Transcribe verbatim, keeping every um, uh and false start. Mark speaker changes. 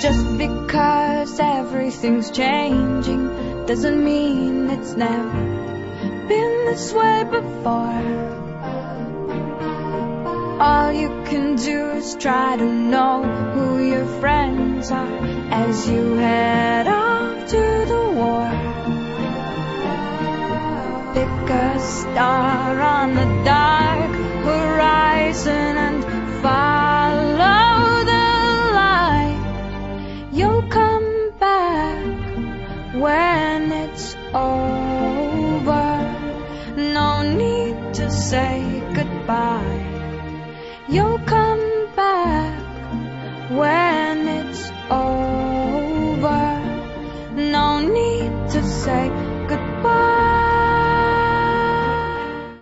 Speaker 1: Just because everything's changing doesn't mean it's never been this way before. All you can do is try to know who your friends are as you head off to the war. Pick a star on the dark horizon and follow the light. You'll come back when it's over. No need to say goodbye. You'll come back when it's over. No need to say